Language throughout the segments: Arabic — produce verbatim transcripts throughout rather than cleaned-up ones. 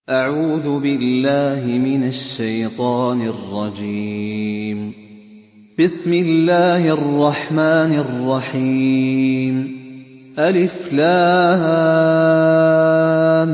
أعوذ بالله من الشيطان الرجيم. بسم الله الرحمن الرحيم. ألف لام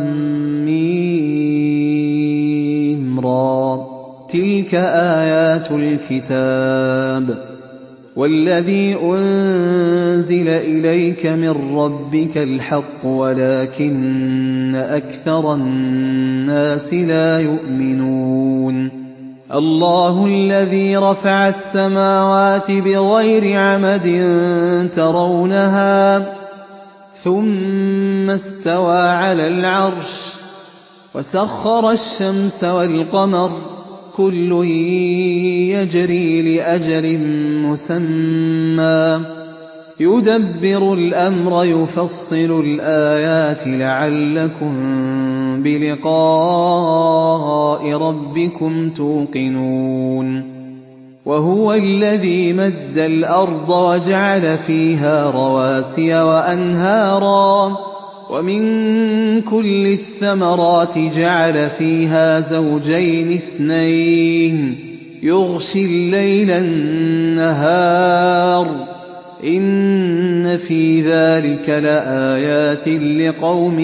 ميم را. تلك آيات الكتاب والذي أنزل إليك من ربك الحق ولكن أكثر الناس لا يؤمنون. الله الذي رفع السماوات بغير عمد ترونها ثم استوى على العرش وسخر الشمس والقمر كل يجري لأجل مسمى يدبر الأمر يفصل الآيات لعلكم بلقاء ربكم توقنون. وهو الذي مد الأرض وجعل فيها رواسي وأنهارا ومن كل الثمرات جعل فيها زوجين اثنين يغشي الليل النهار إن في ذلك لآيات لقوم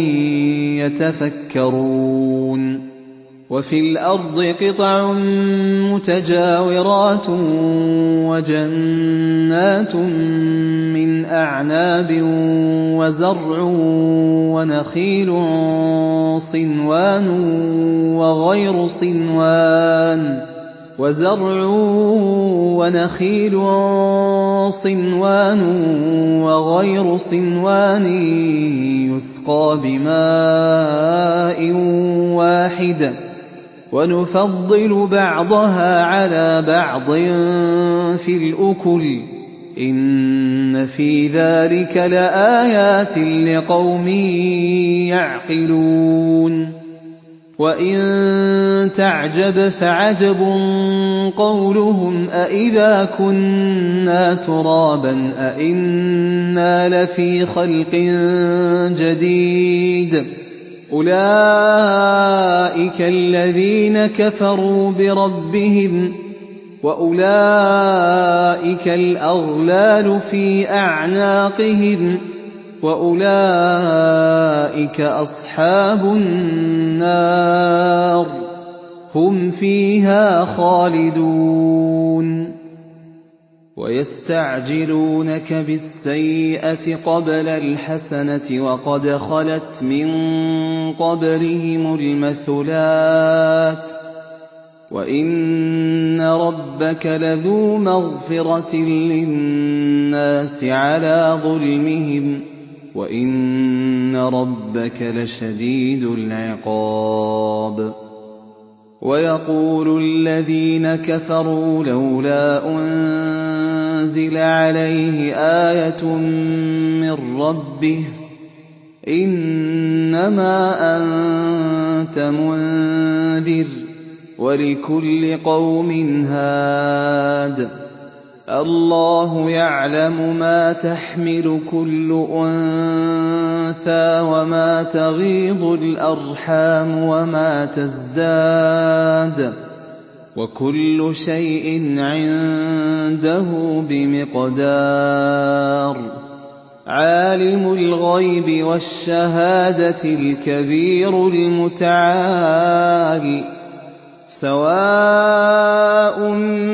يتفكرون. وفي الأرض قطع متجاورات وجنات من أعناب وزرع ونخيل صنوان وغير صنوان وزرع ونخيل صنوان وغير صنوان يسقى بماء واحد ونفضل بعضها على بعض في الأكل إن في ذلك لآيات لقوم يعقلون. وإن تعجب فعجب قولهم أإذا كنا ترابا أإنا لفي خلق جديد أولئك الذين كفروا بربهم وأولئك الأغلال في أعناقهم وأولئك أصحاب النار هم فيها خالدون. ويستعجلونك بالسيئة قبل الحسنة وقد خلت من قبلهم المثلات وإن ربك لذو مغفرة للناس على ظلمهم وإن ربك لشديد العقاب. ويقول الذين كفروا لولا أنزل عليه آية من ربه إنما أنت منذر ولكل قوم هاد الله يعلم ما تحمل كل أنثى وما تغيض الأرحام وما تزداد وكل شيء عنده بمقدار. عالم الغيب والشهادة الكبير المتعال سواء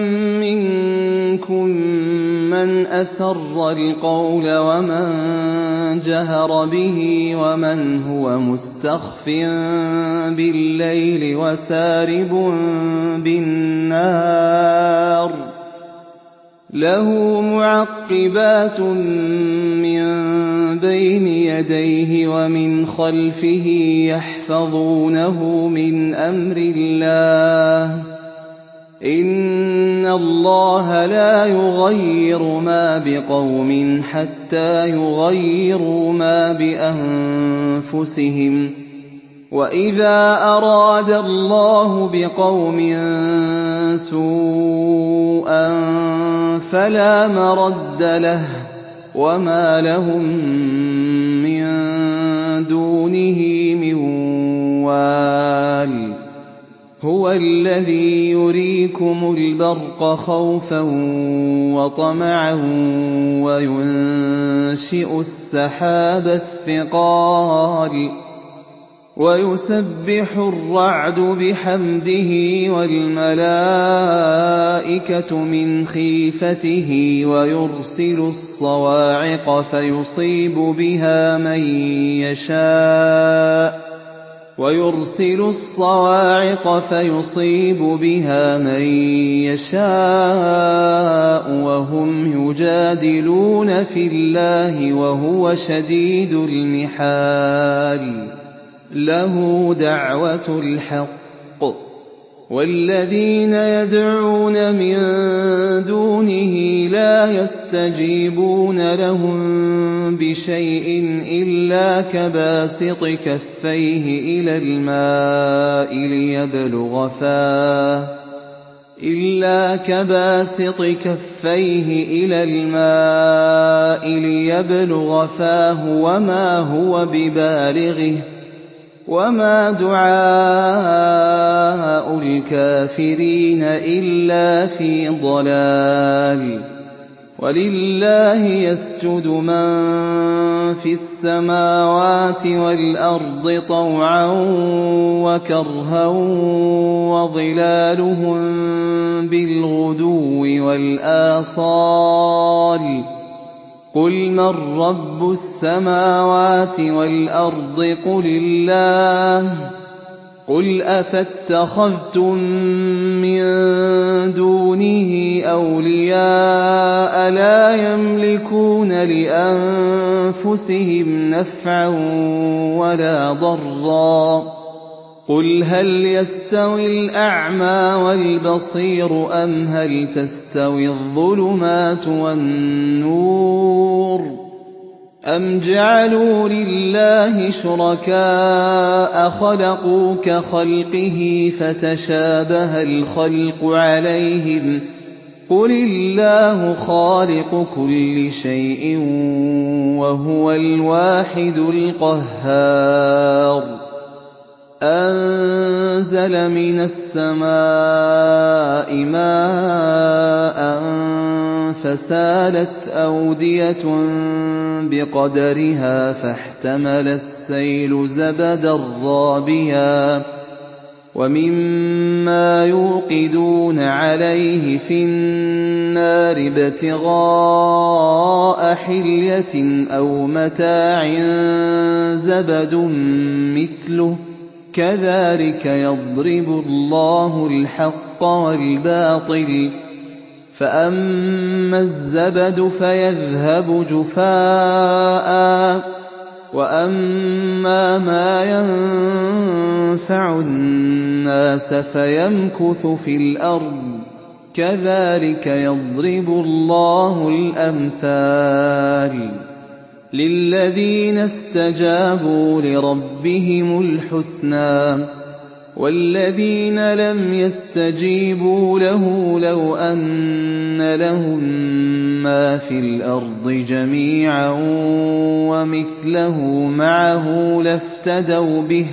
منكم من أسر القول ومن جهر به ومن هو مستخف بالليل وسارب بالنهار له معقبات من بين يديه ومن خلفه يحفظونه من أمر الله إن الله لا يغير ما بقوم حتى يغيروا ما بأنفسهم وإذا أراد الله بقوم سوءا فلا مرد له وما لهم من دونه من وال الْجِبَالِ هُوَ الَّذِي يُرِيكُمُ الْبَرْقَ خَوْفًا وَطَمَعًا وَيُنشِئُ السَّحَابَ الثِّقَالَ وَيُسَبِّحُ الرَّعْدُ بِحَمْدِهِ وَالْمَلَائِكَةُ مِنْ خِيفَتِهِ وَيُرْسِلُ الصَّوَاعِقَ فَيُصِيبُ بِهَا مَن يَشَاءُ وَيُرْسِلُ الصَّوَاعِقَ فَيُصِيبُ بِهَا مَن يَشَاءُ وَهُمْ يُجَادِلُونَ فِي اللَّهِ وَهُوَ شَدِيدُ الْمِحَالِ لَهُ دَعْوَةُ الْحَقِّ ۖ وَالَّذِينَ يَدْعُونَ مِن دُونِهِ لَا يَسْتَجِيبُونَ لَهُم بِشَيْءٍ إِلَّا كَبَاسِطِ كَفَّيْهِ إِلَى الْمَاءِ لِيَبْلُغَ فَاهُ إِلَّا كَبَاسِطِ كَفَّيْهِ إِلَى الْمَاءِ لِيَبْلُغَ فَاهُ وَمَا هُوَ بِبَالِغِهِ وَمَا دُعَاءُ الْكَافِرِينَ إِلَّا فِي ضَلَالٍ وَلِلَّهِ يَسْجُدُ مَن فِي السَّمَاوَاتِ وَالْأَرْضِ طَوْعًا وَكَرْهًا وَظِلَالُهُم بِالْغُدُوِّ وَالْآصَالِ قُلْ مَن رَّبُّ السَّمَاوَاتِ وَالْأَرْضِ قُلِ اللَّهُ قُلْ أَفَاتَّخَذْتُم مِّن دُونِهِ أَوْلِيَاءَ لَا يَمْلِكُونَ لِأَنفُسِهِمْ نَفْعًا وَلَا ضَرًّا قُلْ هَلْ يَسْتَوِي الْأَعْمَىٰ وَالْبَصِيرُ أَمْ هَلْ تَسْتَوِي الظُّلُمَاتُ وَالنُّورُ أَمْ جَعَلُوا لِلَّهِ شُرَكَاءَ خَلَقُوا كَخَلْقِهِ فَتَشَابَهَ الْخَلْقُ عَلَيْهِمْ ۚ قُلِ اللَّهُ خَالِقُ كُلِّ شَيْءٍ وَهُوَ الْوَاحِدُ الْقَهَّارُ أَنزَلَ مِنَ السَّمَاءِ مَاءً فَسَالَتْ أَوْدِيَةٌ بِقَدَرِهَا فَاحْتَمَلَ السَّيْلُ زَبَدًا رَّابِيًا وَمِمَّا يُوقِدُونَ عَلَيْهِ فِي النَّارِ ابْتِغَاءَ حِلْيَةٍ أَوْ مَتَاعٍ زَبَدٌ مِّثْلُهُ كَذَٰلِكَ يَضْرِبُ اللَّهُ الْحَقَّ وَالْبَاطِلَ فَأَمَّا الزَّبَدُ فَيَذْهَبُ جُفَاءً وَأَمَّا مَا يَنفَعُ النَّاسَ فَيَمْكُثُ فِي الْأَرْضِ كَذَٰلِكَ يَضْرِبُ اللَّهُ الْأَمْثَالَ لِلَّذِينَ اسْتَجَابُوا لِرَبِّهِمُ الْحُسْنَىٰ وَالَّذِينَ لَمْ يَسْتَجِيبُوا لَهُ لَوْ أَنَّ لَهُم مَّا فِي الْأَرْضِ جَمِيعًا وَمِثْلَهُ مَعَهُ لَافْتَدَوْا بِهِ ۚ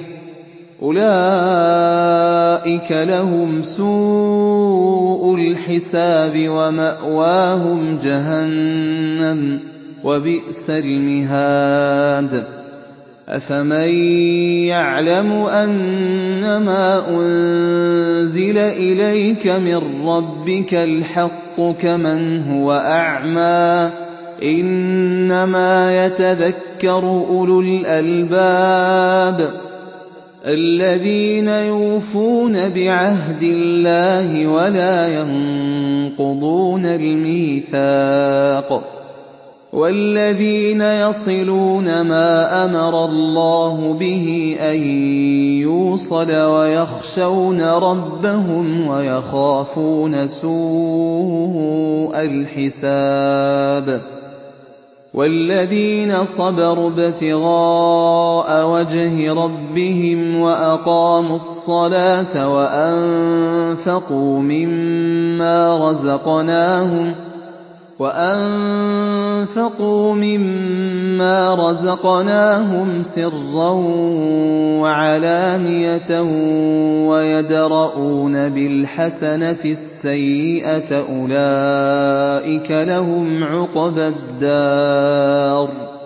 أُولَٰئِكَ لَهُمْ سُوءُ الْحِسَابِ وَمَأْوَاهُمْ جَهَنَّمُ ۖ وَبِئْسَ الْمِهَادُ أَفَمَن يَعْلَمُ أَنَّمَا أُنزِلَ إِلَيْكَ مِن رَّبِّكَ الْحَقُّ كَمَنْ هُوَ أَعْمَىٰ ۚ إِنَّمَا يَتَذَكَّرُ أُولُو الْأَلْبَابِ الَّذِينَ يُوفُونَ بِعَهْدِ اللَّهِ وَلَا يَنقُضُونَ الْمِيثَاقَ وَالَّذِينَ يَصِلُونَ مَا أَمَرَ اللَّهُ بِهِ أَن يُوصَلَ وَيَخْشَوْنَ رَبَّهُمْ وَيَخَافُونَ سُوءَ الْحِسَابِ وَالَّذِينَ صَبَرُوا ابْتِغَاءَ وَجْهِ رَبِّهِمْ وَأَقَامُوا الصَّلَاةَ وَأَنفَقُوا مِمَّا رَزَقْنَاهُمْ وَأَنفَقُوا مِمَّا رَزَقْنَاهُمْ سِرًّا وَعَلَانِيَةً وَيَدْرَءُونَ بِالْحَسَنَةِ السَّيِّئَةَ أُولَٰئِكَ لَهُمْ عُقْبَى الدَّارِ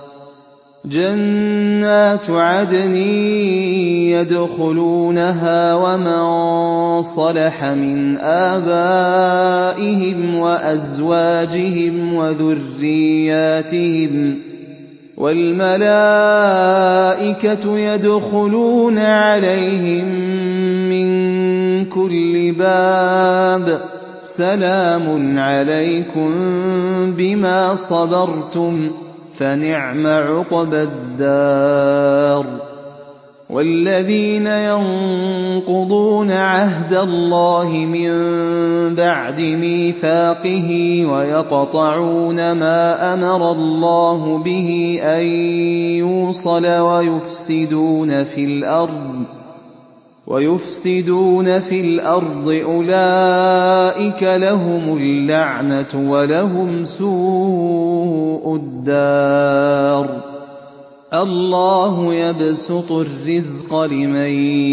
جَنَّاتُ عَدْنٍ يَدْخُلُونَهَا وَمَن صَلَحَ مِنْ آبَائِهِمْ وَأَزْوَاجِهِمْ وَذُرِّيَّاتِهِمْ ۖ وَالْمَلَائِكَةُ يَدْخُلُونَ عَلَيْهِم مِّن كُلِّ بَابٍ سَلَامٌ عَلَيْكُم بِمَا صَبَرْتُمْ فَنِعْمَ عُقْبَى الدَّارِ وَالَّذِينَ يَنقُضُونَ عَهْدَ اللَّهِ مِن بَعْدِ مِيثَاقِهِ وَيَقْطَعُونَ مَا أَمَرَ اللَّهُ بِهِ أَن يُوصَلَ وَيُفْسِدُونَ فِي الْأَرْضِ وَيُفْسِدُونَ فِي الْأَرْضِ أُولَٰئِكَ لَهُمُ اللَّعْنَةُ وَلَهُمْ سُوءُ الدَّارِ اللَّهُ يَبْسُطُ الرِّزْقَ لِمَن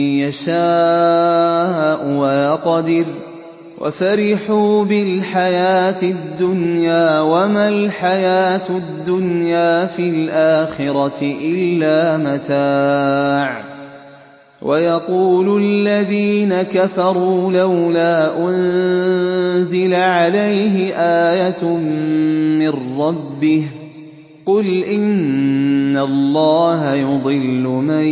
يَشَاءُ وَيَقْدِرُ وَفَرِحُوا بِالْحَيَاةِ الدُّنْيَا وَمَا الْحَيَاةُ الدُّنْيَا فِي الْآخِرَةِ إِلَّا مَتَاعٌ وَيَقُولُ الَّذِينَ كَفَرُوا لَوْلَا أُنزِلَ عَلَيْهِ آيَةٌ مِّن رَّبِّهِ قُلْ إِنَّ اللَّهَ يُضِلُّ مَن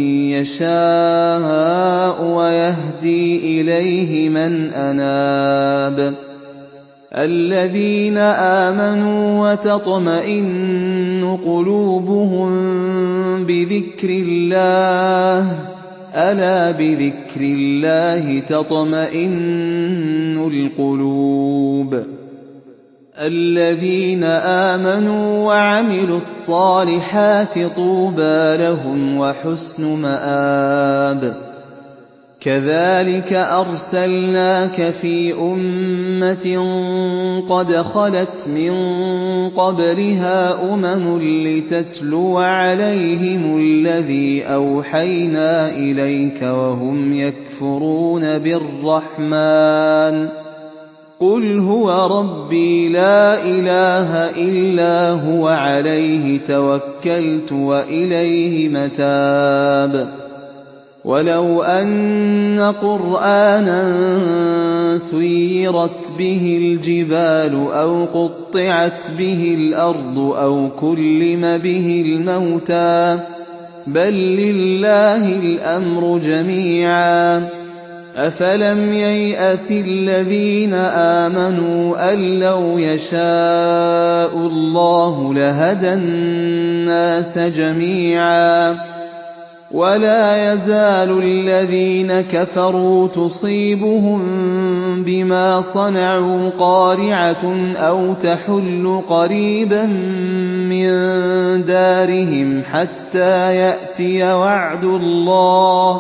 يَشَاءُ وَيَهْدِي إِلَيْهِ مَنْ أَنَابَ الَّذِينَ آمَنُوا وَتَطْمَئِنُّ قُلُوبُهُم بِذِكْرِ اللَّهِ أَلَا بِذِكْرِ اللَّهِ تَطْمَئِنُّ الْقُلُوبُ الَّذِينَ آمَنُوا وَعَمِلُوا الصَّالِحَاتِ طُوبَىٰ لَهُمْ وَحُسْنُ مَآبٍ كَذَٰلِكَ أَرْسَلْنَاكَ فِي أُمَّةٍ قَدْ خَلَتْ مِن قَبْلِهَا أُمَمٌ لِّتَتْلُوَ عَلَيْهِمُ الَّذِي أَوْحَيْنَا إِلَيْكَ وَهُمْ يَكْفُرُونَ بِالرَّحْمَٰنِ قُلْ هُوَ رَبِّي لَا إِلَٰهَ إِلَّا هُوَ عَلَيْهِ تَوَكَّلْتُ وَإِلَيْهِ مَتَابِ وَلَوْ أَنَّ قُرْآنًا سُيِّرَتْ بِهِ الْجِبَالُ أَوْ قُطِّعَتْ بِهِ الْأَرْضُ أَوْ كُلِّمَ بِهِ الْمَوْتَىٰ بَل لِّلَّهِ الْأَمْرُ جَمِيعًا أَفَلَمْ يَيْأَسِ الَّذِينَ آمَنُوا أَن لَّوْ يَشَاءُ اللَّهُ لَهَدَى النَّاسَ جَمِيعًا وَلَا يَزَالُ الَّذِينَ كَفَرُوا تُصِيبُهُم بِمَا صَنَعُوا قَارِعَةٌ أَوْ تَحُلُّ قَرِيبًا مِّن دَارِهِمْ حَتَّىٰ يَأْتِيَ وَعْدُ اللَّهِ ۚ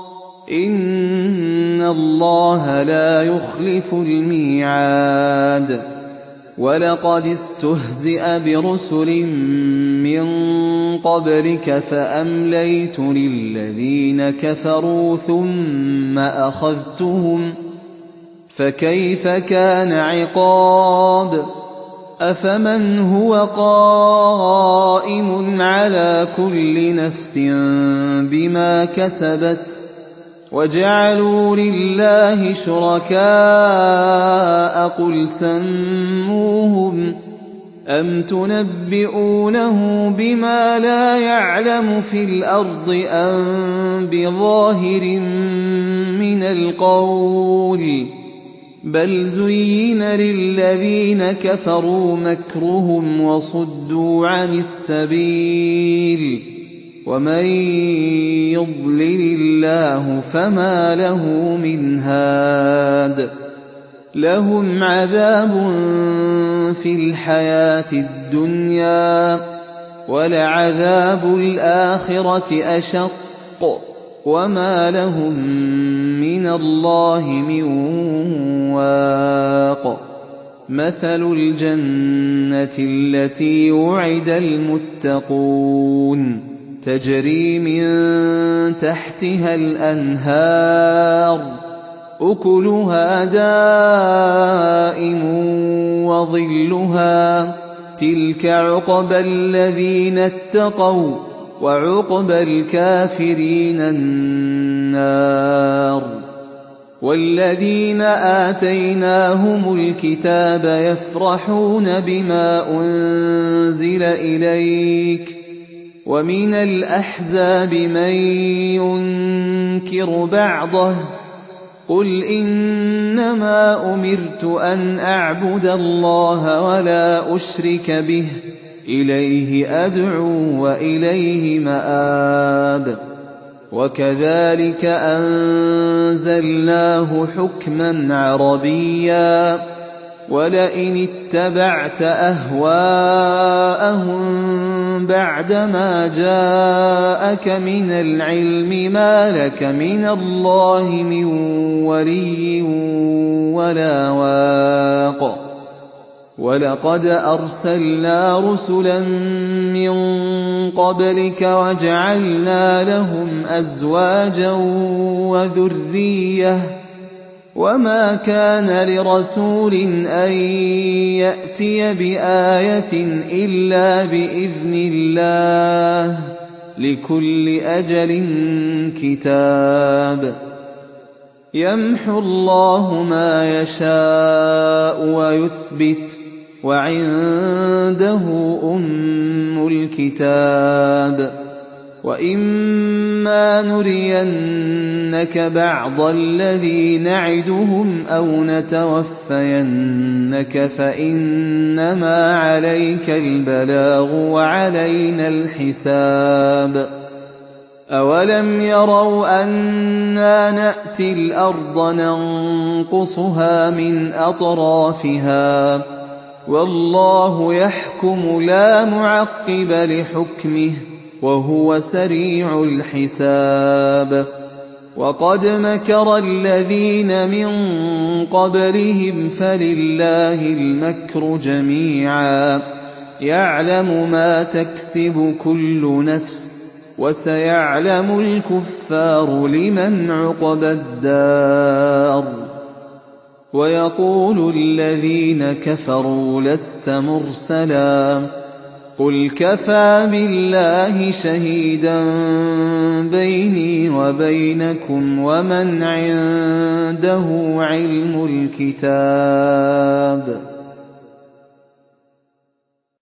إِنَّ اللَّهَ لَا يُخْلِفُ الْمِيعَادَ وَلَقَدِ اسْتُهْزِئَ بِرُسُلٍ مِّن قَبْلِكَ فَأَمْلَيْتُ لِلَّذِينَ كَفَرُوا ثُمَّ أَخَذْتُهُمْ ۖ فَكَيْفَ كَانَ عِقَابِ أَفَمَنْ هُوَ قَائِمٌ عَلَىٰ كُلِّ نَفْسٍ بِمَا كَسَبَتْ وَجَعَلُوا لِلَّهِ شُرَكَاءَ قُلْ سَمُّوهُمْ أَمْ تُنَبِّئُونَهُ بِمَا لَا يَعْلَمُ فِي الْأَرْضِ أَم بِظَاهِرٍ مِّنَ الْقَوْلِ بَلْ زُيِّنَ لِلَّذِينَ كَفَرُوا مَكْرُهُمْ وَصُدُّوا عَنِ السَّبِيلِ ۚ وَمَن يُضْلِلِ اللَّهُ فَمَا لَهُ مِنْ هَادٍ لَّهُمْ عَذَابٌ فِي الْحَيَاةِ الدُّنْيَا وَلَعَذَابُ الْآخِرَةِ أَشَقُّ وَمَا لَهُم مِّنَ اللَّهِ مِن وَاقٍ مَثَلُ الْجَنَّةِ الَّتِي وُعِدَ الْمُتَّقُونَ تَجْرِي مِن تَحْتِهَا الْأَنْهَارُ أُكُلُهَا دَائِمٌ وَظِلُّهَا ۚ تِلْكَ عُقْبَى الَّذِينَ اتَّقَوْا ۖ وَّعُقْبَى الْكَافِرِينَ النَّارُ. وَالَّذِينَ آتَيْنَاهُمُ الْكِتَابَ يَفْرَحُونَ بِمَا أُنزِلَ إِلَيْكَ ۖ وَمِنَ الْأَحْزَابِ مَن يُنكِرُ بَعْضَهُ ۚ قُلْ إِنَّمَا أُمِرْتُ أَنْ أَعْبُدَ اللَّهَ وَلَا أُشْرِكَ بِهِ ۚ إِلَيْهِ أَدْعُو وَإِلَيْهِ مَآبِ. وَكَذَٰلِكَ أَنزَلْنَاهُ حُكْمًا عَرَبِيًّا ۚ وَلَئِنِ اتَّبَعْتَ أَهْوَاءَهُم بَعْدَمَا جَاءَكَ مِنَ الْعِلْمِ مَا لَكَ مِنَ اللَّهِ مِن وَلِيٍّ وَلَا وَاقٍ. وَلَقَدْ أَرْسَلْنَا رُسُلًا مِّن قَبْلِكَ وَجَعَلْنَا لَهُمْ أَزْوَاجًا وَذُرِّيَّةً ۚ وَمَا كَانَ لِرَسُولٍ أَن يَأْتِيَ بِآيَةٍ إِلَّا بِإِذْنِ اللَّهِ ۗ لِكُلِّ أَجَلٍ كِتَابٌ. يَمْحُو اللَّهُ مَا يَشَاءُ وَيُثْبِتُ ۖ وَعِندَهُ أُمُّ الْكِتَابِ. وَإِمَّا نُرِيَنَّكَ بَعْضَ الَّذِي نَعِدُهُمْ أَوْ نَتَوَفَّيَنَّكَ فَإِنَّمَا عَلَيْكَ الْبَلَاغُ وَعَلَيْنَا الْحِسَابُ. أَوَلَمْ يَرَوْا أَنَّا نَأْتِي الْأَرْضَ نَنقُصُهَا مِنْ أَطْرَافِهَا ۚ وَاللَّهُ يَحْكُمُ لَا مُعَقِّبَ لِحُكْمِهِ ۚ وَهُوَ سَرِيعُ الْحِسَابِ. وَقَدْ مَكَرَ الَّذِينَ مِن قَبْلِهِمْ فَلِلَّهِ الْمَكْرُ جَمِيعًا ۖ يَعْلَمُ مَا تَكْسِبُ كُلُّ نَفْسٍ ۗ وَسَيَعْلَمُ الْكُفَّارُ لِمَنْ عُقْبَى الدَّارِ. وَيَقُولُ الَّذِينَ كَفَرُوا لَسْتَ مُرْسَلًا ۚ قُلْ كَفَىٰ بِاللَّهِ شَهِيدًا بَيْنِي وَبَيْنَكُمْ وَمَنْ عِندَهُ عِلْمُ الْكِتَابِ.